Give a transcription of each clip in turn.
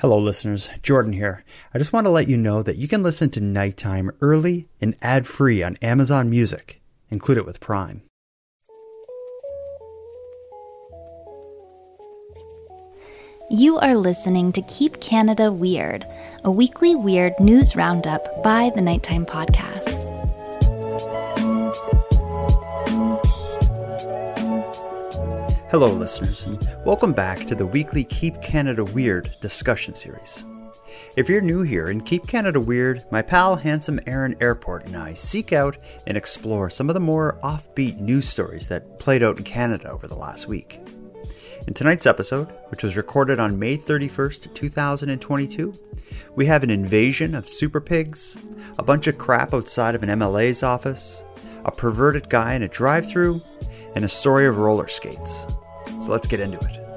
Hello, listeners. Jordan here. I just want to let you know that you can listen to Nighttime early and ad-free on Amazon Music. Include it with Prime. You are listening to Keep Canada Weird, a weekly weird news roundup by the Nighttime Podcast. Hello, listeners, and welcome back to the weekly Keep Canada Weird discussion series. If you're new here in Keep Canada Weird, my pal Handsome Aaron Airport and I seek out and explore some of the more offbeat news stories that played out in Canada over the last week. In tonight's episode, which was recorded on May 31st, 2022, we have an invasion of super pigs, a bunch of crap outside of an MLA's office, a perverted guy in a drive-thru, and a story of roller skates. So let's get into it.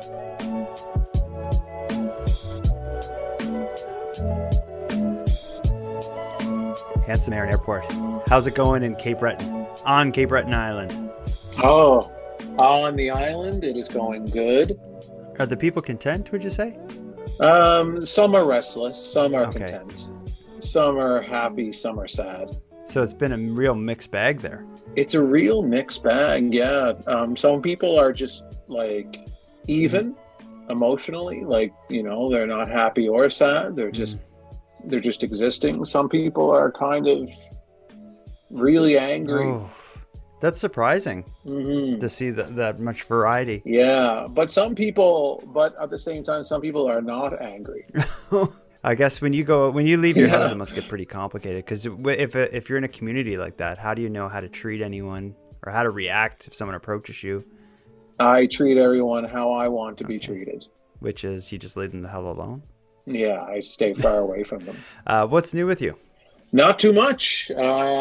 Handsome Aaron Airport, how's it going in Cape Breton? On Cape Breton Island. Oh, on the island, it is going good. Are the people content, would you say? Some are restless, some are Okay. content. Some are happy, some are sad. So it's been a real mixed bag there. It's a real mixed bag, yeah. Some people are just like even emotionally, like, you know, they're not happy or sad. They're just existing. Some people are kind of really angry. Oh, that's surprising Mhm. to see that much variety. Yeah, but at the same time, some people are not angry. I guess when you leave your house, Yeah. it must get pretty complicated. Because if you're in a community like that, how do you know how to treat anyone or how to react if someone approaches you? I treat everyone how I want to be treated. Which is you just leave them the hell alone. Yeah, I stay far away from them. What's new with you? Not too much.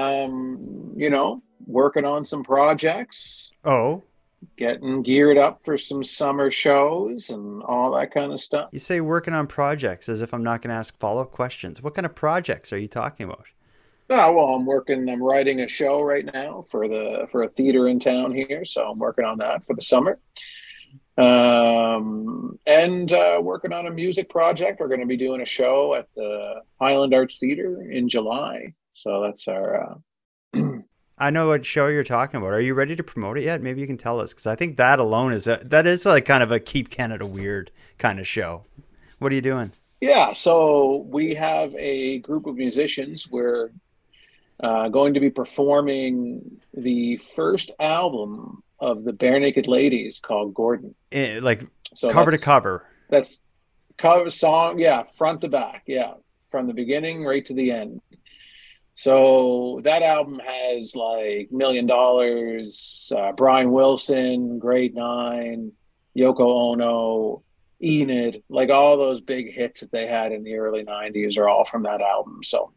Working on some projects, Oh, getting geared up for some summer shows and all that kind of stuff. you say working on projects as if I'm not going to ask follow-up questions. What kind of projects are you talking about? Oh, well, I'm writing a show right now for a theater in town here, so I'm working on that for the summer. And working on a music project. We're going to be doing a show at the Highland Arts Theater in July. So that's our I know what show you're talking about. Are you ready to promote it yet? Maybe you can tell us, because I think that alone is like kind of a Keep Canada Weird kind of show. What are you doing? Yeah, so we have a group of musicians. We're going to be performing the first album of the Bare Naked Ladies called Gordon. Like So cover to cover. That's cover song, yeah, front to back, yeah, from the beginning right to the end. So that album has like $1 Million, Brian Wilson, Grade 9, Yoko Ono, Enid, like all those big hits that they had in the early 90s are all from that album. So,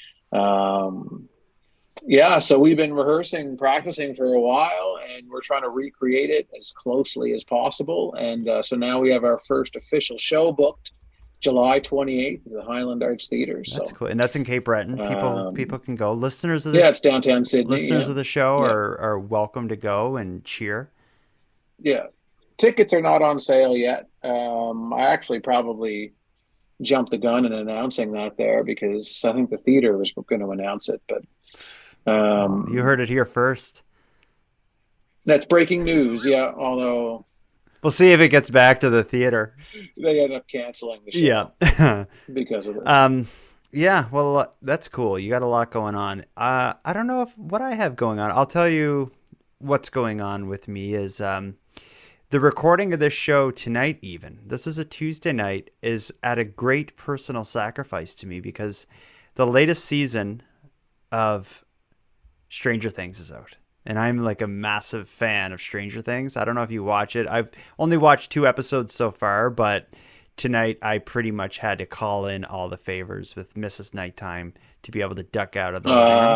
so we've been practicing for a while, and we're trying to recreate it as closely as possible. And so now we have our first official show booked July 28th at the Highland Arts Theater. That's cool. And that's in Cape Breton. People can go. Listeners of it's downtown Sydney. Listeners of the show are welcome to go and cheer. Yeah. Tickets are not on sale yet. I actually probably jumped the gun in announcing that there because I think the theater was going to announce it, but you heard it here first. That's breaking news. Yeah. Although we'll see if it gets back to the theater. They end up canceling the show because of it. Yeah, well, that's cool. You got a lot going on. I don't know what I have going on. I'll tell you what's going on with me is the recording of this show tonight, even. This is a Tuesday night, is at a great personal sacrifice to me because the latest season of Stranger Things is out. And I'm like a massive fan of Stranger Things. I don't know if you watch it. I've only watched 2 episodes so far, but tonight I pretty much had to call in all the favors with Mrs. Nighttime to be able to duck out of the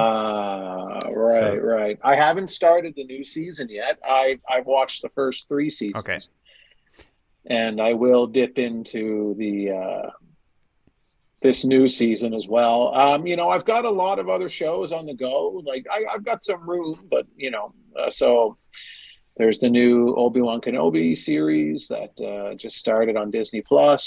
Right. I haven't started the new season yet. I've watched the first 3 seasons. Okay. And I will dip into the this new season as well. I've got a lot of other shows on the go. Like I've got some room, but so there's the new Obi-Wan Kenobi series that just started on Disney Plus.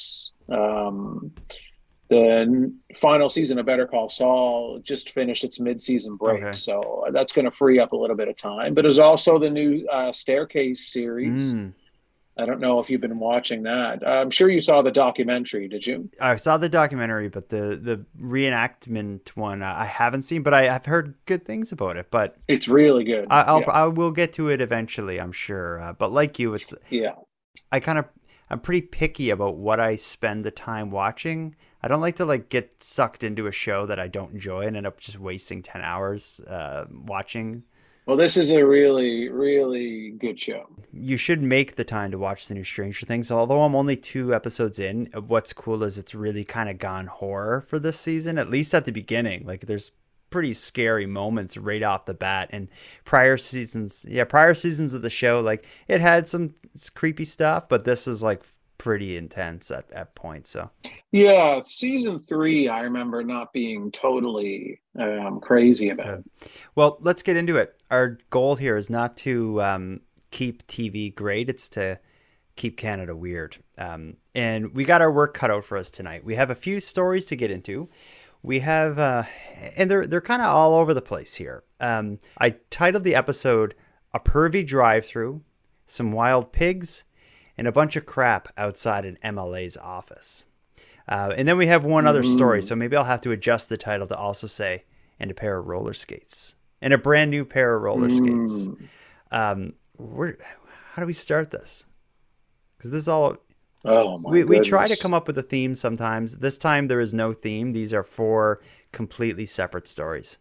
The final season of Better Call Saul just finished its mid-season break, Okay. so that's going to free up a little bit of time. But there's also the new Staircase series. Mm. I don't know if you've been watching that. I'm sure you saw the documentary. Did you? I saw the documentary, but the reenactment one I haven't seen, but I've heard good things about it. But It's really good. Yeah, I will get to it eventually, I'm sure. But like you, it's yeah. I kind of I'm pretty picky about what I spend the time watching. I don't like to like get sucked into a show that I don't enjoy and end up just wasting 10 hours watching. Well, this is a really, really good show. You should make the time to watch the new Stranger Things. Although I'm only 2 episodes in, what's cool is it's really kind of gone horror for this season, at least at the beginning. Like there's pretty scary moments right off the bat. And prior seasons of the show, like it had some creepy stuff, but this is like pretty intense at points. So Yeah, season three, I remember not being totally crazy about. good. Well, let's get into it. Our goal here is not to keep TV great; it's to keep Canada weird. And we got our work cut out for us tonight. We have a few stories to get into. We have, and they're kind of all over the place here. I titled the episode "A Pervy Drive-Through," "Some Wild Pigs," and a bunch of crap outside an MLA's office. And then we have one other story, Mm. so maybe I'll have to adjust the title to also say "and a pair of roller skates," and a brand new pair of roller skates. Mm. How do we start this? Because this is all Oh my we try to goodness. come up with a theme sometimes. This time there is no theme. These are four completely separate stories.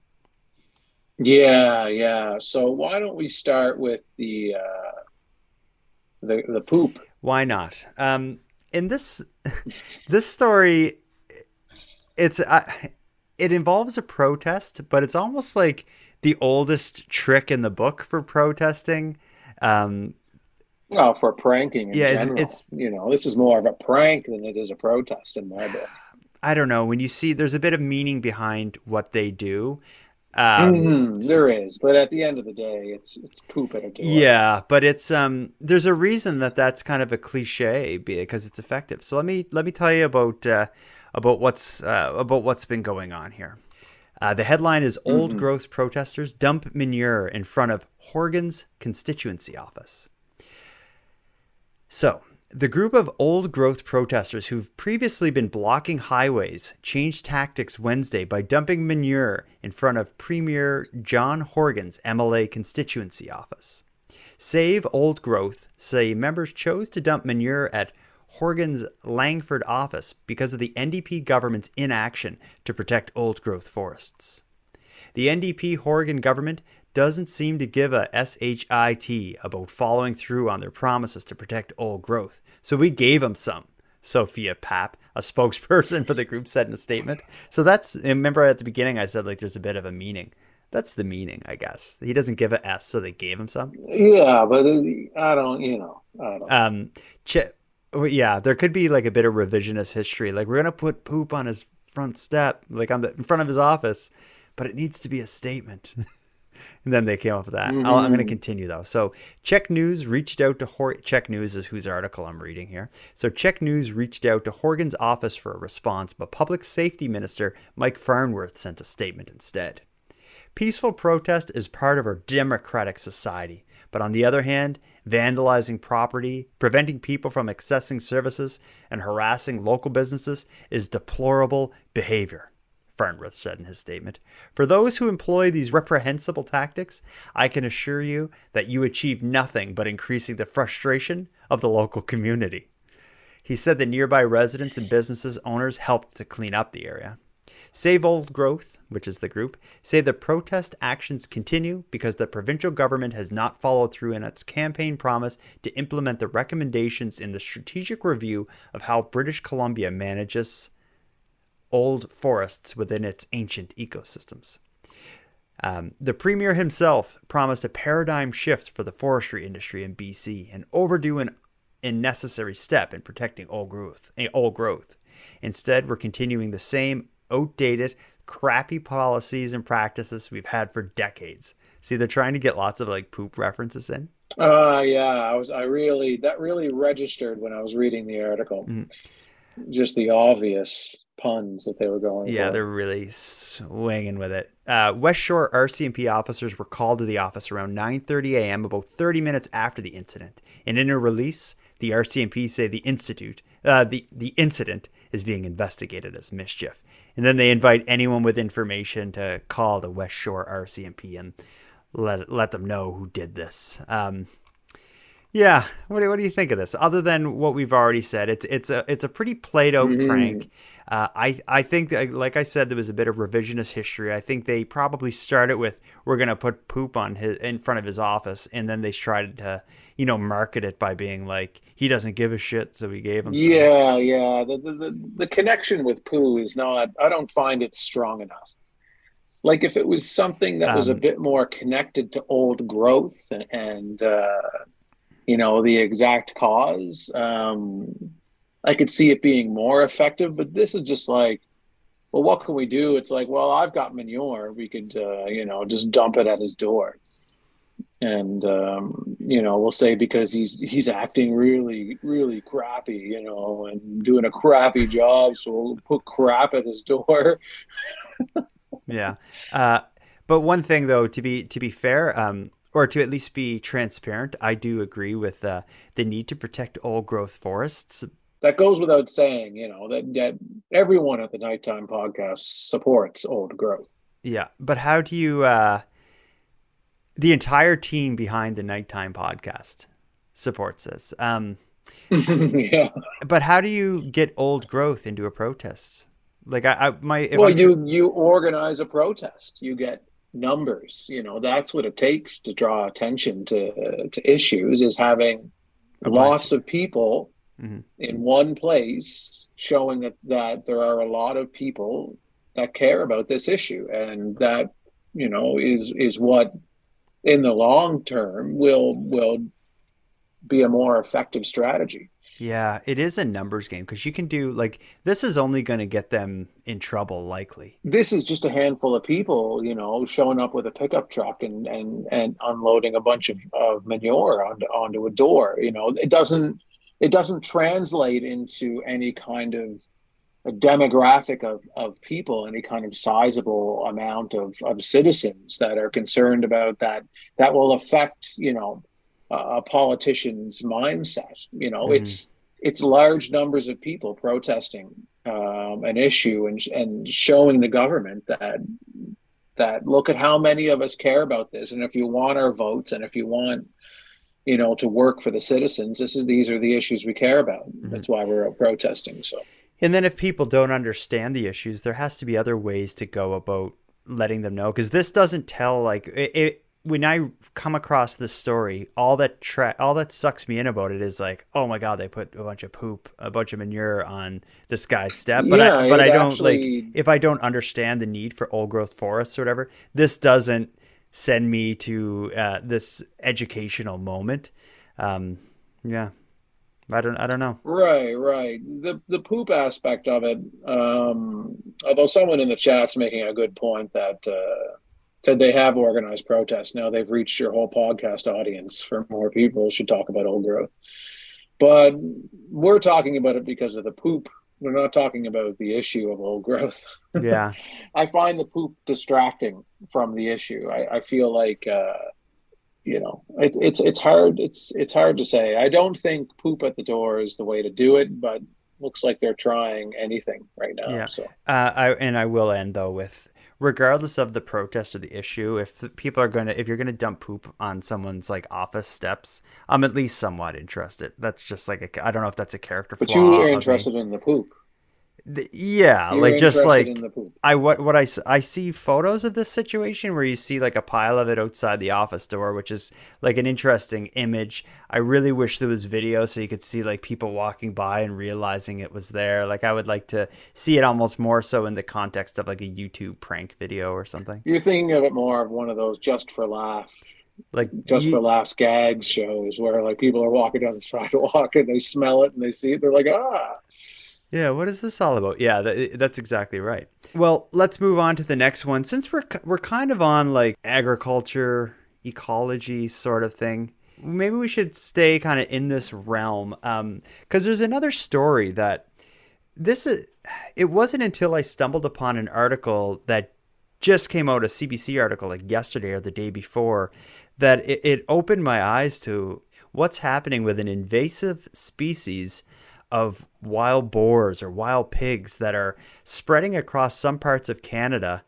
Yeah, yeah. So why don't we start with the poop? Why not? In this this story, it's it involves a protest, but it's almost like the oldest trick in the book for protesting. Um, Well, for pranking in yeah, it's general, this is more of a prank than it is a protest in my book. I don't know, when you see there's a bit of meaning behind what they do. Um, There is, but at the end of the day, it's poop at a door. Yeah, but it's there's a reason that that's kind of a cliche because it's effective. So let me tell you about what's been going on here. The headline is Old Hmm. Growth Protesters Dump Manure in Front of Horgan's Constituency Office. So, the group of old growth protesters who've previously been blocking highways changed tactics Wednesday by dumping manure in front of Premier John Horgan's MLA constituency office. Save Old Growth say members chose to dump manure at Horgan's Langford office because of the NDP government's inaction to protect old growth forests. The NDP Horgan government doesn't seem to give a shit about following through on their promises to protect old growth. So we gave them some, Sophia Papp, a spokesperson for the group, said in a statement. So remember at the beginning I said like there's a bit of a meaning. That's the meaning, I guess. He doesn't give a S, so they gave him some. Yeah, but I don't, I don't. Um, yeah, there could be like a bit of revisionist history. Like we're gonna put poop on his front step, like in front of his office, but it needs to be a statement. And then they came up with that. I'm going to Hmm. continue though. So Czech News reached out to Czech News is whose article I'm reading here. So Czech News reached out to Horgan's office for a response, but Public Safety Minister Mike Farnworth sent a statement instead. Peaceful protest is part of our democratic society, but on the other hand, vandalizing property, preventing people from accessing services, and harassing local businesses is deplorable behavior, Farnworth said in his statement. For those who employ these reprehensible tactics, I can assure you that you achieve nothing but increasing the frustration of the local community. He said that nearby residents and businesses owners helped to clean up the area. Save Old Growth, which is the group, say the protest actions continue because the provincial government has not followed through in its campaign promise to implement the recommendations in the strategic review of how British Columbia manages old forests within its ancient ecosystems. The Premier himself promised a paradigm shift for the forestry industry in BC, an overdue and necessary step in protecting old growth. Instead, we're continuing the same outdated, crappy policies and practices we've had for decades. See, they're trying to get lots of like poop references in. Yeah, that really registered when I was reading the article. Mhm. just the obvious puns that they were going Yeah, for. they're really swinging with it. West Shore RCMP officers were called to the office around 9:30 a.m., about 30 minutes after the incident. And in a release, the RCMP say the incident is being investigated as mischief. And then they invite anyone with information to call the West Shore RCMP and let them know who did this. Yeah, what do you think of this? Other than what we've already said, it's a pretty played out prank. I think, like I said, there was a bit of revisionist history. I think they probably started with, we're gonna put poop in front of his office, and then they tried to market it by being like, he doesn't give a shit, so we gave him some. Yeah. The connection with poo is not. I don't find it strong enough. Like if it was something that was a bit more connected to old growth and the exact cause, I could see it being more effective. But this is just like, well, what can we do? It's like, well, I've got manure. We could, just dump it at his door. And, we'll say because he's acting really, really crappy, and doing a crappy job. So we'll put crap at his door. Yeah. But one thing, though, to be fair, or to at least be transparent, I do agree with the need to protect old growth forests. That goes without saying, that everyone at the Nighttime Podcast supports old growth. Yeah. But how do you, the entire team behind the Nighttime Podcast supports this. Yeah. But how do you get old growth into a protest? Like you organize a protest, you get numbers, that's what it takes to draw attention to issues, is having lots of people in one place showing that there are a lot of people that care about this issue, and that is what in the long term will be a more effective strategy. Yeah, it is a numbers game, because you can do, like, this is only going to get them in trouble, likely. This is just a handful of people, showing up with a pickup truck and unloading a bunch of manure onto a door. It doesn't translate into any kind of a demographic of people, any kind of sizable amount of citizens that are concerned about that will affect, a politician's mindset. It's large numbers of people protesting an issue and showing the government that look at how many of us care about this, and if you want our votes, and if you want to work for the citizens, these are the issues we care about. That's why we're out protesting. So, and then if people don't understand the issues, there has to be other ways to go about letting them know, because this doesn't tell, like, it. When I come across this story, all that sucks me in about it is like, oh my God, they put a bunch of manure on this guy's step. But I don't actually, like, if I don't understand the need for old growth forests or whatever, this doesn't send me to this educational moment. Yeah, I don't know. Right. The poop aspect of it. Although someone in the chat's making a good point that. Said they have organized protests. Now they've reached your whole podcast audience. For more people should talk about old growth. But we're talking about it because of the poop. We're not talking about the issue of old growth. Yeah. I find the poop distracting from the issue. I feel like, it's hard. It's hard to say. I don't think poop at the door is the way to do it, but looks like they're trying anything right now. Yeah. So I will end though with, regardless of the protest or the issue, if you're going to dump poop on someone's like office steps, I'm at least somewhat interested. That's just like, I don't know if that's a character flaw. But you are interested in the poop. Yeah, You're like just like in the poop. I see photos of this situation where you see like a pile of it outside the office door, which is like an interesting image. I really wish there was video so you could see like people walking by and realizing it was there. Like I would like to see it almost more so in the context of like a YouTube prank video or something. You're thinking of it more of one of those just for laughs gags shows where like people are walking down the sidewalk and they smell it and they see it. They're like, ah. Yeah, what is this all about? Yeah, that's exactly right. Well, let's move on to the next one. Since we're kind of on like agriculture, ecology sort of thing, maybe we should stay kind of in this realm. Because there's another story that it wasn't until I stumbled upon an article that just came out, a CBC article like yesterday or the day before, that it opened my eyes to what's happening with an invasive species of wild boars or wild pigs that are spreading across some parts of Canada.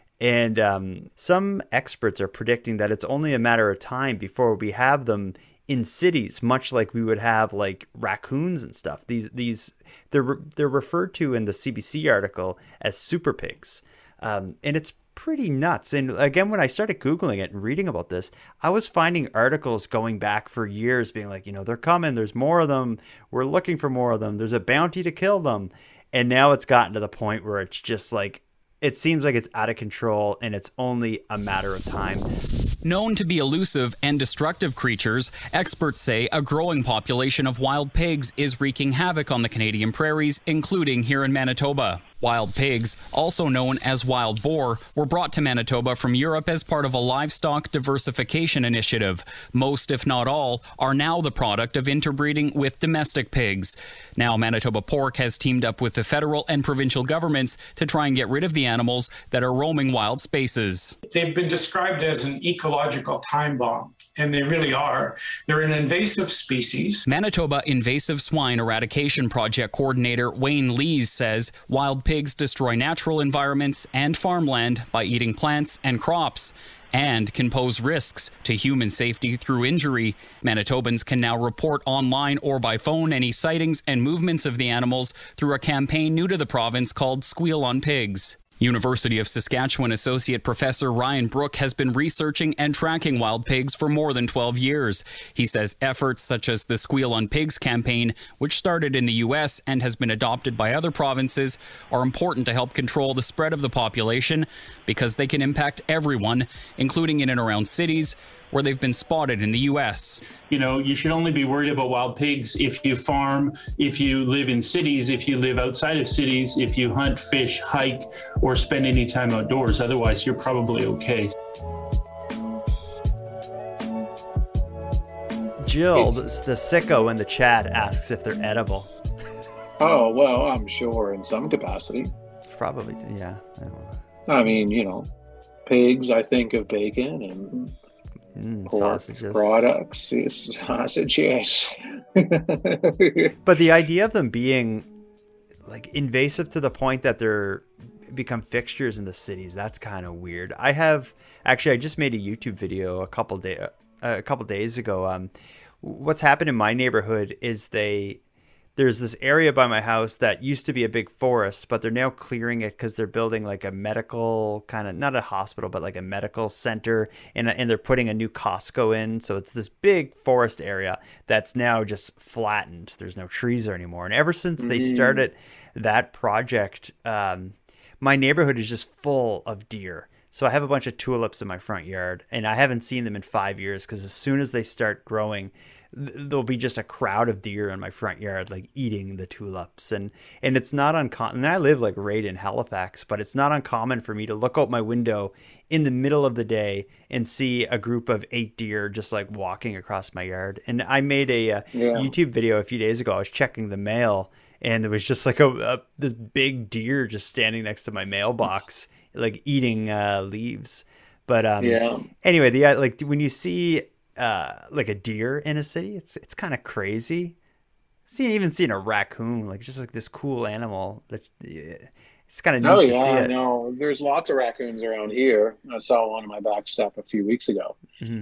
And some experts are predicting that it's only a matter of time before we have them in cities, much like we would have like raccoons and stuff. They're referred to in the CBC article as super pigs, and it's pretty nuts. And again, when I started Googling it and reading about this, I was finding articles going back for years being like, they're coming, there's more of them, we're looking for more of them, there's a bounty to kill them. And now it's gotten to the point where it's just like, it seems like it's out of control and it's only a matter of time. Known to be elusive and destructive creatures, experts say a growing population of wild pigs is wreaking havoc on the Canadian prairies, including here in Manitoba. Wild pigs, also known as wild boar, were brought to Manitoba from Europe as part of a livestock diversification initiative. Most, if not all, are now the product of interbreeding with domestic pigs. Now, Manitoba Pork has teamed up with the federal and provincial governments to try and get rid of the animals that are roaming wild spaces. They've been described as an ecological time bomb, and they really are. They're an invasive species. Manitoba Invasive Swine Eradication Project Coordinator Wayne Lees says wild pigs destroy natural environments and farmland by eating plants and crops, and can pose risks to human safety through injury. Manitobans can now report online or by phone any sightings and movements of the animals through a campaign new to the province called Squeal on Pigs. University of Saskatchewan Associate Professor Ryan Brook has been researching and tracking wild pigs for more than 12 years. He says efforts such as the Squeal on Pigs campaign, which started in the U.S. and has been adopted by other provinces, are important to help control the spread of the population because they can impact everyone, including in and around cities, where they've been spotted in the U.S. You should only be worried about wild pigs if you farm, if you live in cities, if you live outside of cities, if you hunt, fish, hike, or spend any time outdoors. Otherwise, you're probably okay. Jill, the sicko in the chat, asks if they're edible. Oh, well, I'm sure in some capacity. Probably, yeah. I don't know. I mean, pigs, I think of bacon and pork sausages. Products, sausage, yes. But the idea of them being like invasive to the point that they're become fixtures in the cities, that's kind of weird. I just made a YouTube video a couple days ago. What's happened in my neighborhood is there's this area by my house that used to be a big forest, but they're now clearing it because they're building like a medical kind of, not a hospital, but like a medical center. And they're putting a new Costco in. So it's this big forest area that's now just flattened. There's no trees there anymore. And ever since they started that project, my neighborhood is just full of deer. So I have a bunch of tulips in my front yard, and I haven't seen them in 5 years because as soon as they start growing, there'll be just a crowd of deer in my front yard, like eating the tulips. And it's not uncommon. And I live like right in Halifax, but it's not uncommon for me to look out my window in the middle of the day and see a group of 8 deer just like walking across my yard. And I made a YouTube video a few days ago. I was checking the mail, and there was just like this big deer just standing next to my mailbox, like eating leaves. But anyway, when you see like a deer in a city, it's kind of crazy. Even seeing a raccoon, like just like this cool animal, that it's kind of neat to see it. No, there's lots of raccoons around here. I saw one on my back step a few weeks ago.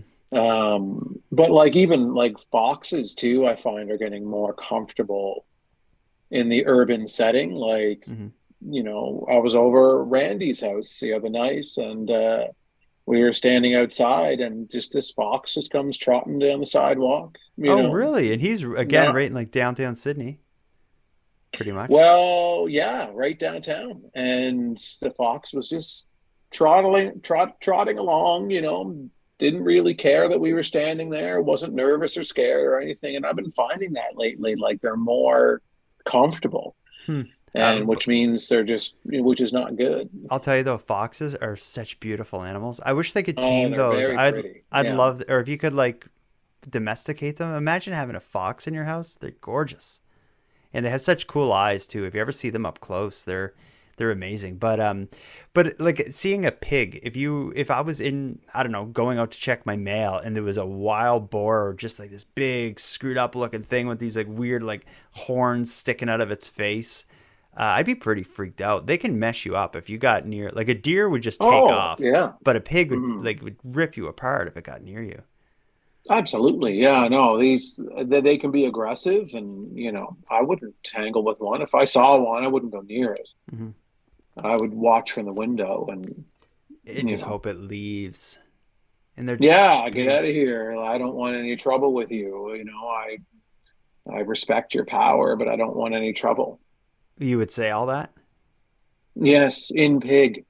But like even like foxes too, I find are getting more comfortable in the urban setting. Like I was over Randy's house the other night, and we were standing outside, and just this fox just comes trotting down the sidewalk. Really? And he's again right in like downtown Sydney, pretty much. Well, yeah, right downtown, and the fox was just trotting along. Didn't really care that we were standing there. Wasn't nervous or scared or anything. And I've been finding that lately, like they're more comfortable. And which means which is not good. I'll tell you though, foxes are such beautiful animals. I wish they could tame those. I'd love, or if you could like domesticate them. Imagine having a fox in your house. They're gorgeous. And they have such cool eyes too. If you ever see them up close, they're amazing. But like seeing a pig, if I was in, I don't know, going out to check my mail and there was a wild boar or just like this big screwed up looking thing with these like weird like horns sticking out of its face, I'd be pretty freaked out. They can mess you up if you got near. Like a deer would just take off, yeah, but a pig would rip you apart if it got near you. Absolutely. Yeah, no, they can be aggressive, and I wouldn't tangle with one. If I saw one, I wouldn't go near it. Mm-hmm. I would watch from the window and just hope it leaves. And they're get out of here. I don't want any trouble with you. I respect your power, but I don't want any trouble. You would say all that? Yes, in pig.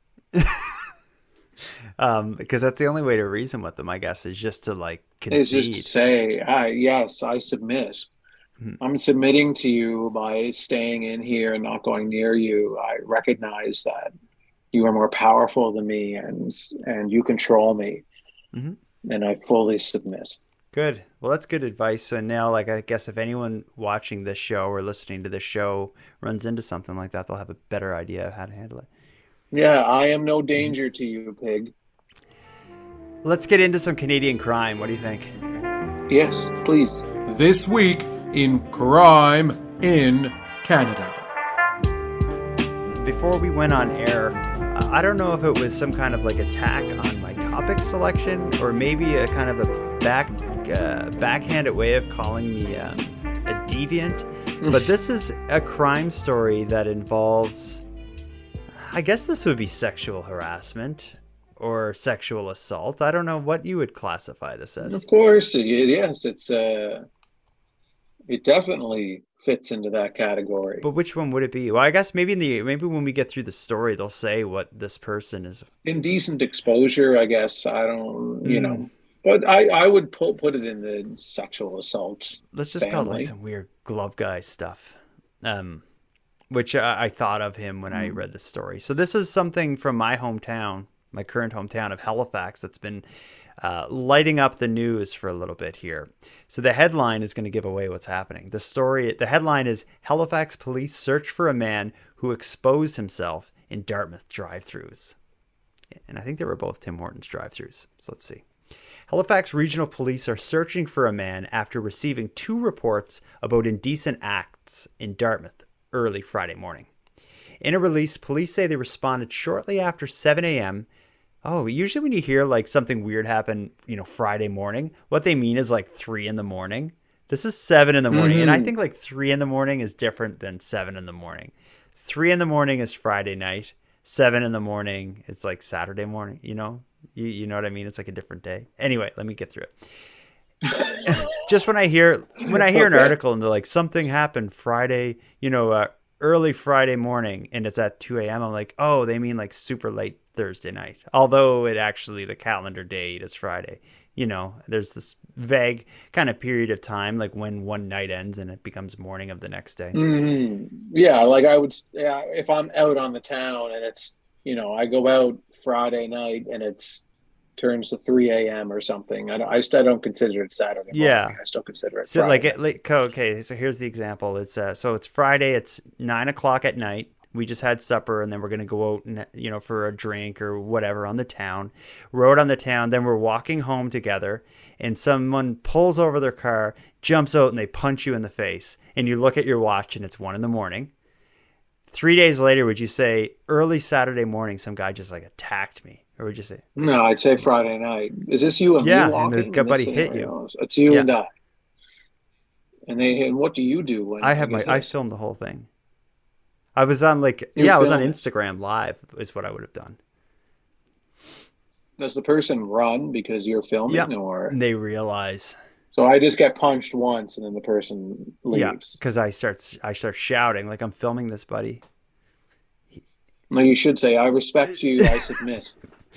Because that's the only way to reason with them, I guess, is just to like concede. Is just to say, yes, I submit. Mm-hmm. I'm submitting to you by staying in here and not going near you. I recognize that you are more powerful than me, and you control me, and I fully submit. Good. Well, that's good advice. So now, like, I guess if anyone watching this show or listening to this show runs into something like that, they'll have a better idea of how to handle it. Yeah, I am no danger to you, pig. Let's get into some Canadian crime. What do you think? Yes, please. This week in Crime in Canada. Before we went on air, I don't know if it was some kind of like attack on my topic selection or maybe a kind of a backhanded way of calling me a deviant. But this is a crime story that involves, I guess this would be sexual harassment or sexual assault. I don't know what you would classify this as. Of course, yes, it definitely fits into that category. But which one would it be? Well, I guess maybe when we get through the story, they'll say what this person is. Indecent exposure, I guess. I don't, But I would put it in the sexual assault. Let's just call it like some weird glove guy stuff. Which I thought of him when I read this story. So this is something from my hometown, my current hometown of Halifax, that's been lighting up the news for a little bit here. So the headline is going to give away what's happening. The headline is Halifax police search for a man who exposed himself in Dartmouth drive-thrus. And I think they were both Tim Hortons drive-thrus. So let's see. Halifax Regional Police are searching for a man after receiving 2 reports about indecent acts in Dartmouth early Friday morning. In a release, police say they responded shortly after 7 a.m. Oh, usually when you hear like something weird happen, Friday morning, what they mean is like 3 in the morning. This is 7 in the morning. And I think like 3 in the morning is different than 7 in the morning. 3 in the morning is Friday night. 7 in the morning, it's like Saturday morning, You know what I mean? It's like a different day. Anyway, let me get through it. Just when I hear an article and they're like something happened Friday, early Friday morning, and it's at 2 a.m. I'm like, oh, they mean like super late Thursday night. Although the calendar date is Friday. There's this vague kind of period of time, like when one night ends and it becomes morning of the next day. Mm-hmm. Yeah, like if I'm out on the town and it's, I go out Friday night and it's turns to 3 a.m. or something. I still don't consider it Saturday morning. Yeah. I still consider it so Friday. Okay, so here's the example. It's it's Friday, it's 9:00 at night. We just had supper and then we're going to go out and, for a drink or whatever on the town. We're out on the town, then we're walking home together and someone pulls over their car, jumps out and they punch you in the face and you look at your watch and it's 1 a.m. 3 days later, would you say early Saturday morning, some guy just like attacked me? Or would you say? No, I'd say Friday night. Is this you and me walking? And the buddy hit you. It's you and I. And what do you do when I filmed the whole thing. I was on I was on Instagram Live is what I would have done. Does the person run because you're filming or? And they realize. So I just get punched once and then the person leaves. Yeah, because I start shouting like I'm filming this, buddy. No, you should say, I respect you, I submit.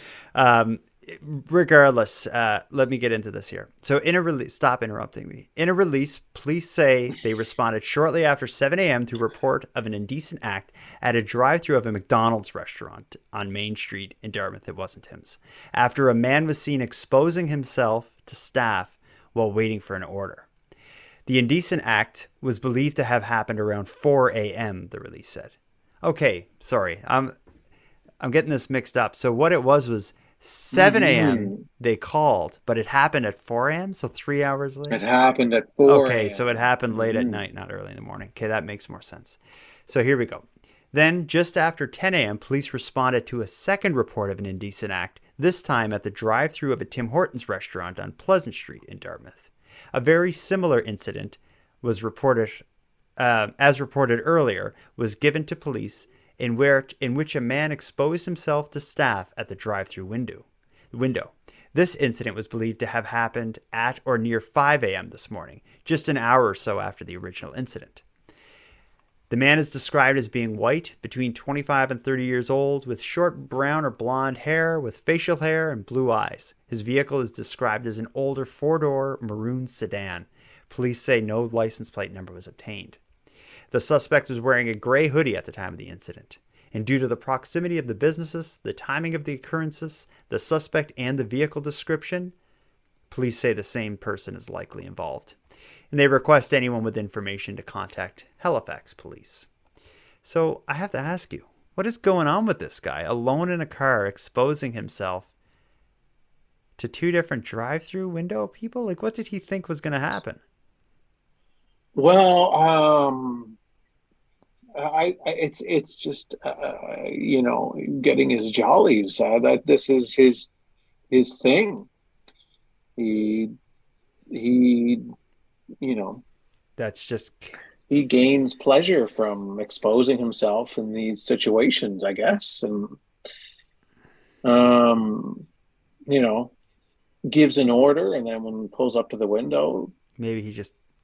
Regardless, let me get into this here. So in a release, stop interrupting me. In a release, police say they responded shortly after 7 a.m. to a report of an indecent act at a drive-thru of a McDonald's restaurant on Main Street in Dartmouth. It wasn't Tim's. After a man was seen exposing himself to staff while waiting for an order. The indecent act was believed to have happened around 4 a.m., the release said. Okay, sorry. I'm getting this mixed up. So what it was 7 a.m. they called, but it happened at 4 a.m., so 3 hours later? It happened at 4 Okay, a.m. so it happened late at night, not early in the morning. Okay, that makes more sense. So here we go. Then, just after 10 a.m., police responded to a second report of an indecent act, this time at the drive-thru of a Tim Hortons restaurant on Pleasant Street in Dartmouth. A very similar incident was reported, as reported earlier, was given to police in which a man exposed himself to staff at the drive-thru window. This incident was believed to have happened at or near 5 a.m. this morning, just an hour or so after the original incident. The man is described as being white, between 25 and 30 years old, with short brown or blonde hair, with facial hair and blue eyes. His vehicle is described as an older four-door maroon sedan. Police say no license plate number was obtained. The suspect was wearing a gray hoodie at the time of the incident. And due to the proximity of the businesses, the timing of the occurrences, the suspect, and the vehicle description, police say the same person is likely involved. And they request anyone with information to contact Halifax police. So I have to ask you, what is going on with this guy alone in a car exposing himself to two different drive-through window people? Like, what did he think was going to happen? Well, it's just getting his jollies. That this is his thing. He That's just, he gains pleasure from exposing himself in these situations, I guess, and gives an order, and then when he pulls up to the window, maybe he's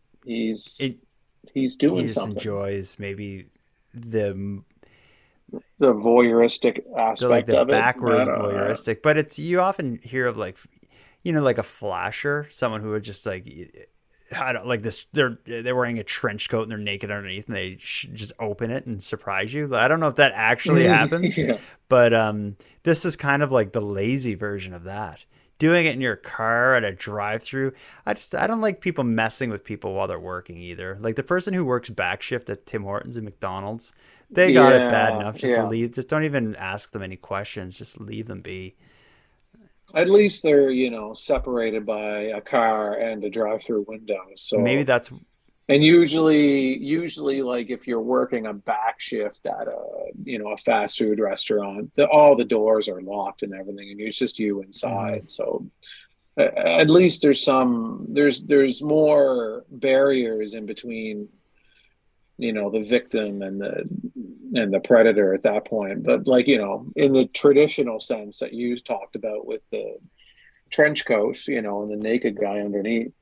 he doing just something. Enjoys maybe the voyeuristic aspect the of it. backwards voyeuristic, but it's, you often hear of like a flasher, someone who would just like, I don't like this. They're wearing a trench coat and they're naked underneath, and they just open it and surprise you. I don't know if that actually happens, Yeah. but this is kind of like the lazy version of that. Doing it in your car at a drive-through. I don't like people messing with people while they're working either. Like the person who works back shift at Tim Hortons and McDonald's, they got it bad enough. Just leave. Just don't even ask them any questions. Just leave them be. At least they're, separated by a car and a drive-through window. So Maybe that's, and usually like if you're working a back shift at a fast food restaurant, all the doors are locked and everything, and it's just you inside. So at least there's more barriers in between, the victim and the predator at that point. But like, in the traditional sense that you talked about with the trench coat, and the naked guy underneath,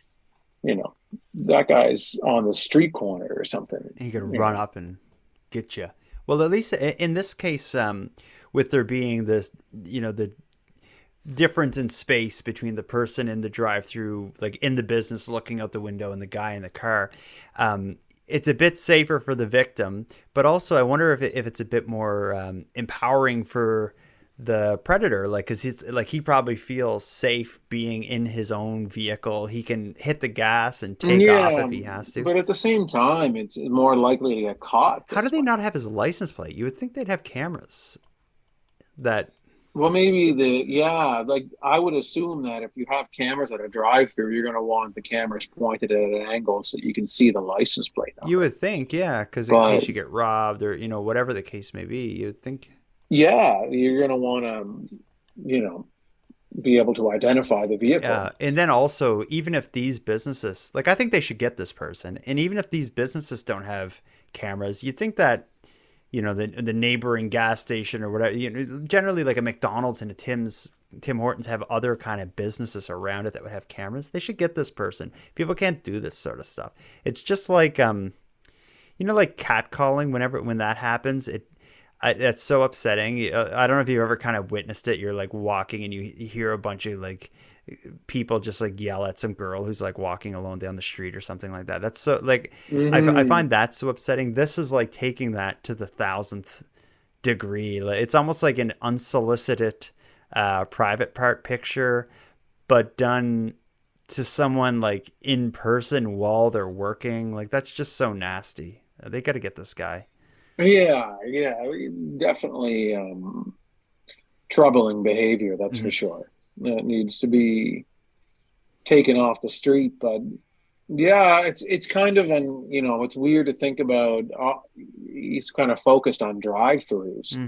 that guy's on the street corner or something. he could run up and get you. Well, at least in this case, with there being this, the difference in space between the person in the drive-through, like in the business looking out the window, and the guy in the car, it's a bit safer for the victim, but also I wonder if it's a bit more empowering for the predator, like, because he's like, he probably feels safe being in his own vehicle. He can hit the gas and take off if he has to. But at the same time, it's more likely to get caught. How do they not have his license plate? You would think they'd have cameras that. Well, maybe like I would assume that if you have cameras at a drive-through, you're going to want the cameras pointed at an angle so you can see the license plate number. You would think, yeah, because in case you get robbed or, whatever the case may be, you would think. Yeah, you're going to want to, be able to identify the vehicle. Yeah, and then also, even if these businesses, like, I think they should get this person, and even if these businesses don't have cameras, you'd think that, the neighboring gas station or whatever, generally like a McDonald's and a Tim Hortons have other kind of businesses around it that would have cameras. They should get this person. People can't do this sort of stuff. It's just like, like catcalling. When that happens, that's so upsetting. I don't know if you've ever kind of witnessed it. You're like walking and you hear a bunch of like people just like yell at some girl who's like walking alone down the street or something like that. That's so like, I find that so upsetting. This is like taking that to the 1000th degree. It's almost like an unsolicited private part picture, but done to someone like in person while they're working. Like, that's just so nasty. They got to get this guy. Yeah, definitely troubling behavior, that's for sure. It needs to be taken off the street. But yeah, it's kind of it's weird to think about. He's kind of focused on drive-throughs,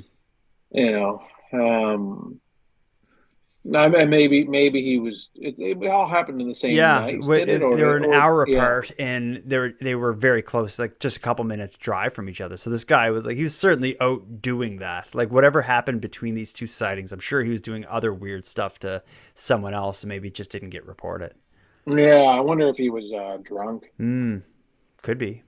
and maybe he was. It all happened in the same night. They were an hour apart, and they were very close, like just a couple minutes drive from each other. So this guy was like, he was certainly out doing that. Like, whatever happened between these two sightings, I'm sure he was doing other weird stuff to someone else, and maybe it just didn't get reported. Yeah, I wonder if he was drunk. Could be.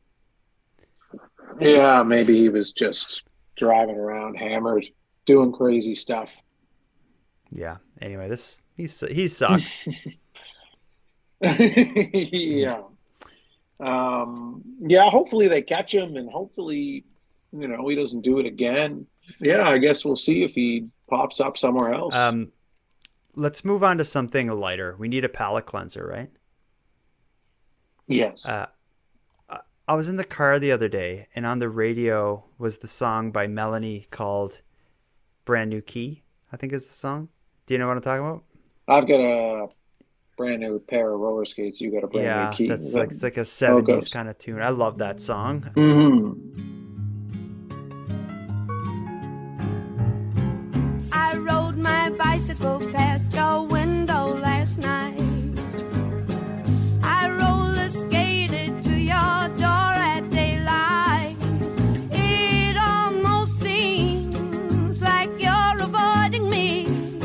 Yeah, maybe he was just driving around hammered, doing crazy stuff. Yeah. Anyway, he sucks. Yeah. Hopefully they catch him, and hopefully, he doesn't do it again. Yeah, I guess we'll see if he pops up somewhere else. Let's move on to something lighter. We need a palate cleanser, right? Yes. I was in the car the other day, and on the radio was the song by Melanie called Brand New Key, I think is the song. Do you know what I'm talking about? I've got a brand new pair of roller skates. You got a brand new key. It's like a 70s kind of tune. I love that song. I rode my bicycle past your window last night. I roller skated to your door at daylight. It almost seems like you're avoiding me.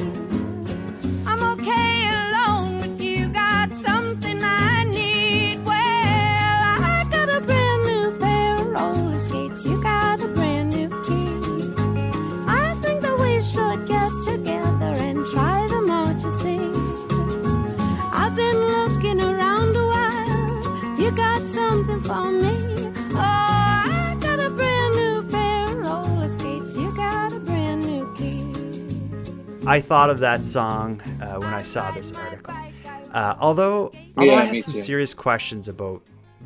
I'm okay alone, but you got something I need. Well, I got a brand new pair of roller skates. You got a brand new key. I think that we should get together and try them out, you see. I've been looking around a while. You got something for me. Oh, I got a brand new pair of roller skates. You got a brand new key. I thought of that song when I saw this article. Although I have some serious questions about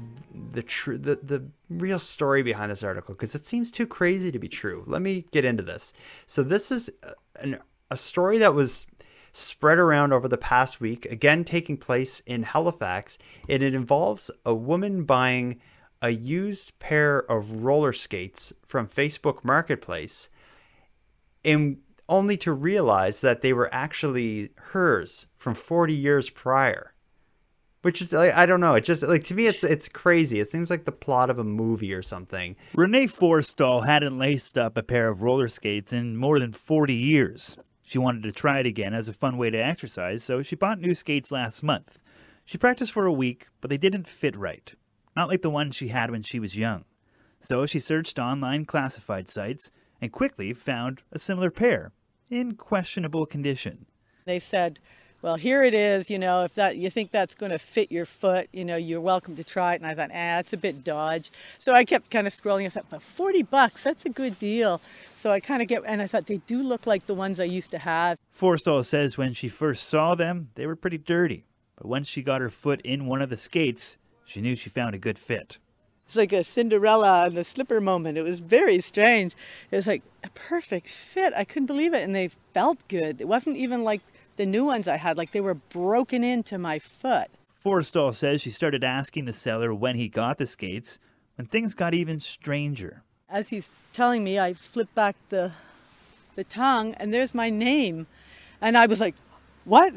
the real story behind this article, because it seems too crazy to be true. Let me get into this. So this is a story that was spread around over the past week, again taking place in Halifax, and it involves a woman buying a used pair of roller skates from Facebook Marketplace, and only to realize that they were actually hers from 40 years prior. Which is, I don't know. It just, like, to me, it's crazy. It seems like the plot of a movie or something. Renee Forstall hadn't laced up a pair of roller skates in more than 40 years. She wanted to try it again as a fun way to exercise, so she bought new skates last month. She practiced for a week, but they didn't fit right. Not like the ones she had when she was young. So she searched online classified sites and quickly found a similar pair in questionable condition. They said, well, here it is, if that you think that's going to fit your foot, you're welcome to try it. And I thought, it's a bit dodge. So I kept kind of scrolling. I thought, but $40, that's a good deal. So I kind of and I thought, they do look like the ones I used to have. Forstall says when she first saw them, they were pretty dirty. But once she got her foot in one of the skates, she knew she found a good fit. It's like a Cinderella and the slipper moment. It was very strange. It was like a perfect fit. I couldn't believe it. And they felt good. It wasn't even like the new ones I had, like they were broken into my foot. Forstall says she started asking the seller when he got the skates, when things got even stranger. As he's telling me, I flipped back the tongue, and there's my name. And I was like, what?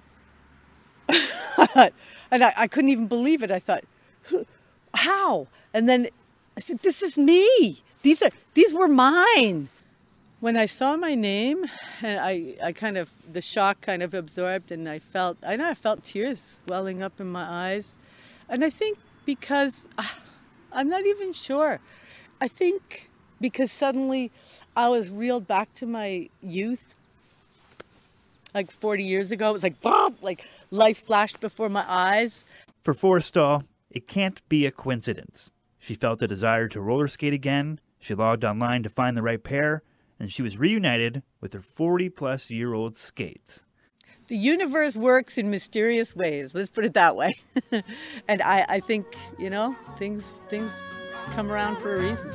And I couldn't even believe it. I thought, how? And then I said, this is me. These were mine. When I saw my name, and I kind of, the shock kind of absorbed, and I felt tears welling up in my eyes. And I think because, I'm not even sure. I think because suddenly I was reeled back to my youth, like 40 years ago. It was like, boom, like life flashed before my eyes. For Forstall, it can't be a coincidence. She felt a desire to roller skate again. She logged online to find the right pair, and she was reunited with her 40-plus-year-old skates. The universe works in mysterious ways. Let's put it that way. And I think, things come around for a reason.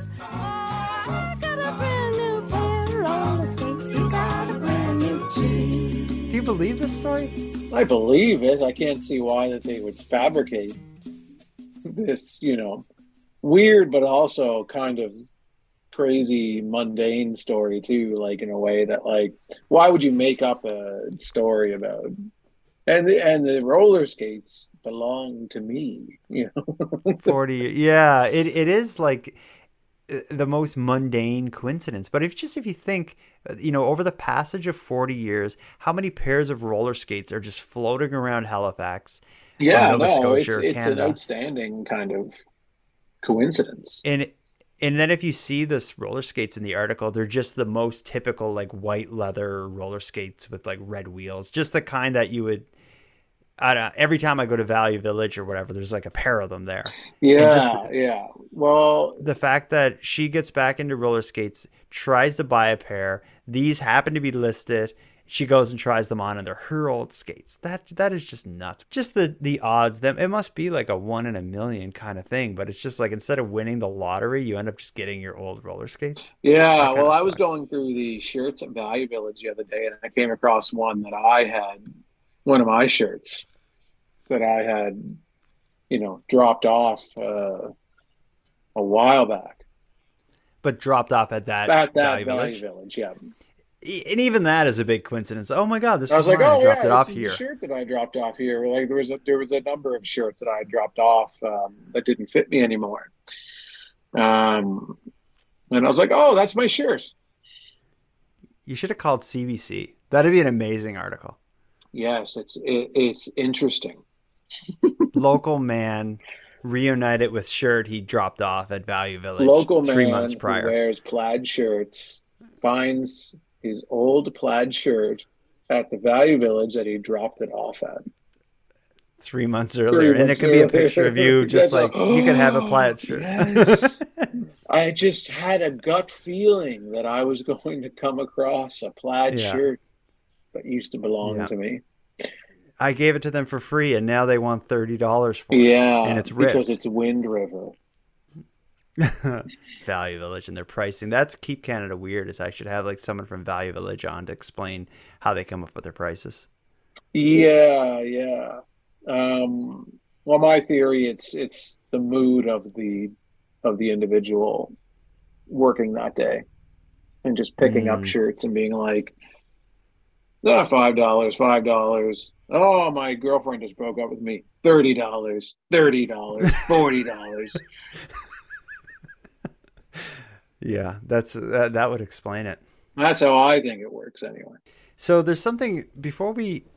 I got a brand new pair of roller skates. You got a brand new Jeep. Do you believe this story? I believe it. I can't see why that they would fabricate this, weird, but also kind of crazy, mundane story too. Like in a way that, like, why would you make up a story about? And the roller skates belong to me. 40. Yeah, it is like the most mundane coincidence. But if you think, over the passage of 40 years, how many pairs of roller skates are just floating around Halifax, Nova Scotia, it's Canada? an outstanding kind of coincidence. And then if you see this roller skates in the article, they're just the most typical, like, white leather roller skates with, like, red wheels, just the kind that you would. I don't know, every time I go to Value Village or whatever, there's like a pair of them there. Yeah. Well, the fact that she gets back into roller skates, tries to buy a pair, these happen to be listed. She goes and tries them on, and they're her old skates. That is just nuts. Just the odds. It must be like a 1 in a million kind of thing, but it's just like instead of winning the lottery, you end up just getting your old roller skates. Yeah, well, I was going through the shirts at Value Village the other day, and I came across one that I had, one of my shirts that I had, dropped off a while back. But dropped off at that Value Village, yeah. And even that is a big coincidence. Oh my God, this I was like, I dropped it off this here. is the shirt that I dropped off here. Like there was a number of shirts that I dropped off that didn't fit me anymore. And I was like, oh, that's my shirt. You should have called CBC. That'd be an amazing article. Yes, it's interesting. Local man reunited with shirt he dropped off at Value Village Local 3 months prior. Who wears plaid shirts finds his old plaid shirt at the Value Village that he dropped it off at 3 months earlier. And it could be a picture of you just like, you could have a plaid shirt. Yes. I just had a gut feeling that I was going to come across a plaid shirt that used to belong to me. I gave it to them for free, and now they want $30 for it. Yeah, and it's ripped. Because it's Wind River. Value Village and their pricing. That's Keep Canada Weird. Is I should have like someone from Value Village on to explain how they come up with their prices. Yeah. Well, my theory, it's the mood of the individual working that day, and just picking up shirts and being like, $5. Oh, my girlfriend just broke up with me. $30, $40. Yeah, that would explain it. That's how I think it works anyway. So there's something before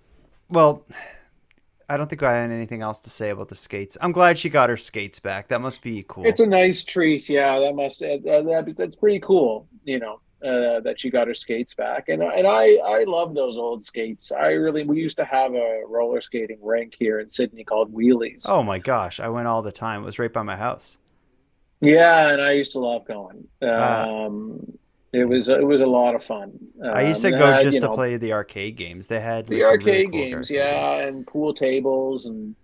I don't think I had anything else to say about the skates. I'm glad she got her skates back. That must be cool. It's a nice treat. Yeah, that's pretty cool, that she got her skates back. And I love those old skates. We used to have a roller skating rink here in Sydney called Wheelies. Oh my gosh, I went all the time. It was right by my house. Yeah, and I used to love going. It was a lot of fun. I used to go just to play the arcade games. They had the arcade games, and pool tables, and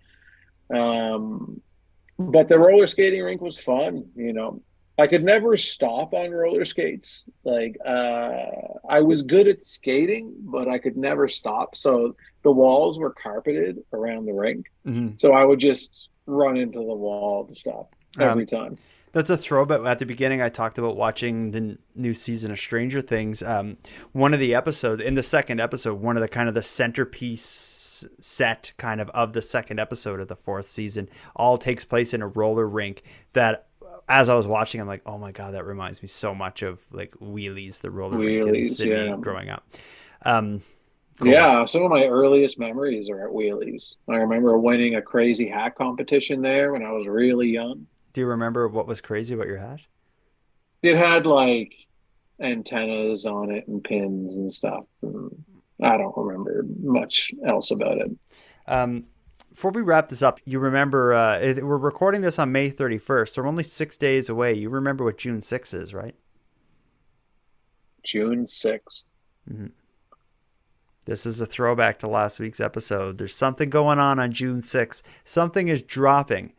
but the roller skating rink was fun. I could never stop on roller skates. Like I was good at skating, but I could never stop. So the walls were carpeted around the rink, so I would just run into the wall to stop every time. That's a throwback. At the beginning, I talked about watching the new season of Stranger Things. One of the episodes, in the second episode, one of the kind of the centerpiece set kind of the second episode of the fourth season all takes place in a roller rink that, as I was watching, I'm like, oh my God, that reminds me so much of like Wheelies, the roller rink in Sydney growing up. Cool. Yeah, some of my earliest memories are at Wheelies. I remember winning a crazy hat competition there when I was really young. Do you remember what was crazy about your hat? It had like antennas on it and pins and stuff. I don't remember much else about it. Before we wrap this up, you remember we're recording this on May 31st, so we're only 6 days away. You remember what June 6th is, right? June 6th. Mm-hmm. This is a throwback to last week's episode. There's something going on June 6th. Something is dropping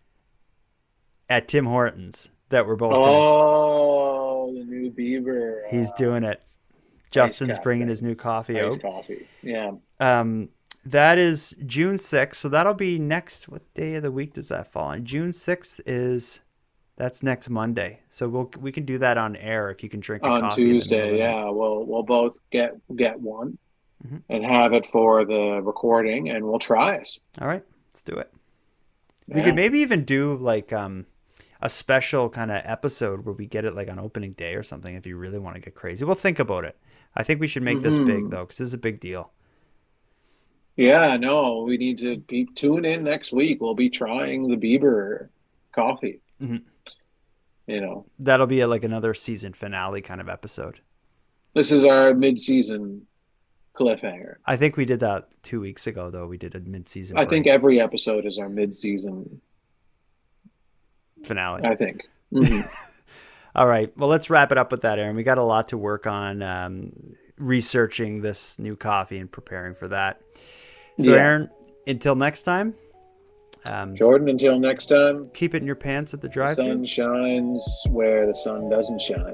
at Tim Hortons that we're both the new Bieber. He's doing it. Justin's bringing his new coffee out. Coffee, yeah. That is June 6th, so that'll be next. What day of the week does that fall on? June 6th that's next Monday. So we can do that on air if you can drink a coffee. On Tuesday, yeah. We'll both get one and have it for the recording, and we'll try it. All right, let's do it. Yeah. We could maybe even do like a special kind of episode where we get it like on opening day or something if you really want to get crazy. We'll think about it. I think we should make this big, though, because this is a big deal. Yeah, no, we need to tune in next week. We'll be trying the Bieber coffee. That'll be like another season finale kind of episode. This is our mid-season cliffhanger. I think we did that 2 weeks ago, though. We did a mid-season break. I think every episode is our mid-season finale. I think. All right. Well, let's wrap it up with that, Aaron. We got a lot to work on researching this new coffee and preparing for that. So, Aaron, until next time. Jordan, until next time. Keep it in your pants at the drive-thru. The sun shines where the sun doesn't shine.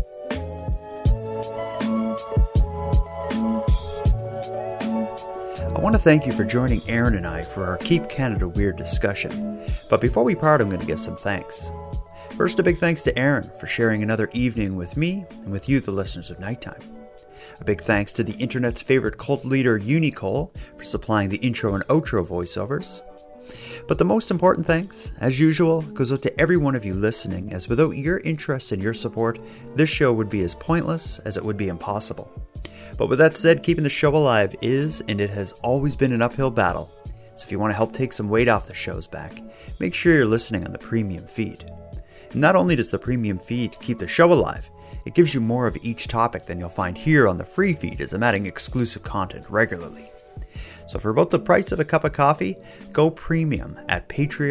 I want to thank you for joining Aaron and I for our Keep Canada Weird discussion. But before we part, I'm going to give some thanks. First, a big thanks to Aaron for sharing another evening with me and with you, the listeners of Nighttime. A big thanks to the internet's favorite cult leader, Unicole, for supplying the intro and outro voiceovers. But the most important thanks, as usual, goes out to every one of you listening, as without your interest and your support, this show would be as pointless as it would be impossible. But with that said, keeping the show alive is, and it has always been, an uphill battle. So if you want to help take some weight off the show's back, make sure you're listening on the premium feed. And not only does the premium feed keep the show alive, it gives you more of each topic than you'll find here on the free feed, as I'm adding exclusive content regularly. So for about the price of a cup of coffee, go premium at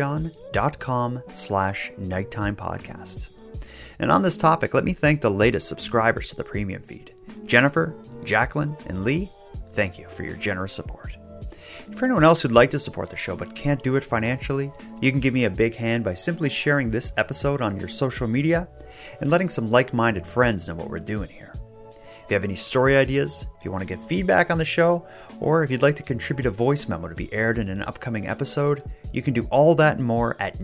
patreon.com/nighttimepodcast. And on this topic, let me thank the latest subscribers to the premium feed. Jennifer, Jacqueline, and Lee, thank you for your generous support. For anyone else who'd like to support the show but can't do it financially, you can give me a big hand by simply sharing this episode on your social media and letting some like-minded friends know what we're doing here. If you have any story ideas, if you want to get feedback on the show, or if you'd like to contribute a voice memo to be aired in an upcoming episode, you can do all that and more at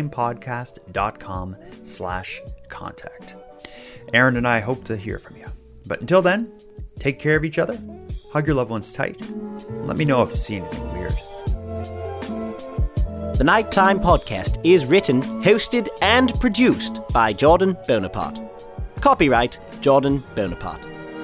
nighttimepodcast.com/contact. Aaron and I hope to hear from you. But until then, take care of each other, hug your loved ones tight, and let me know if you see anything weird. The Nighttime Podcast is written, hosted, and produced by Jordan Bonaparte. Copyright Jordan Bonaparte.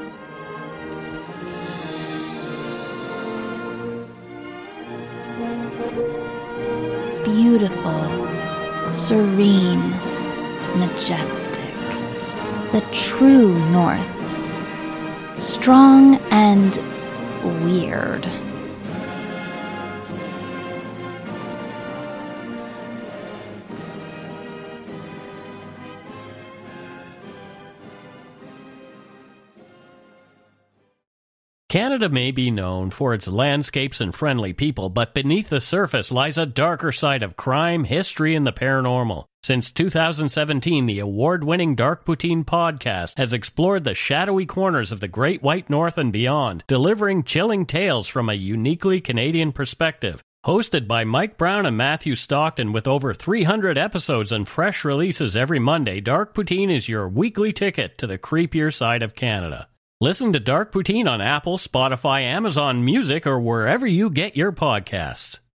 Beautiful, serene, majestic, the true North, strong and weird. Canada may be known for its landscapes and friendly people, but beneath the surface lies a darker side of crime, history, and the paranormal. Since 2017, the award-winning Dark Poutine podcast has explored the shadowy corners of the Great White North and beyond, delivering chilling tales from a uniquely Canadian perspective. Hosted by Mike Brown and Matthew Stockton with over 300 episodes and fresh releases every Monday, Dark Poutine is your weekly ticket to the creepier side of Canada. Listen to Dark Poutine on Apple, Spotify, Amazon Music, or wherever you get your podcasts.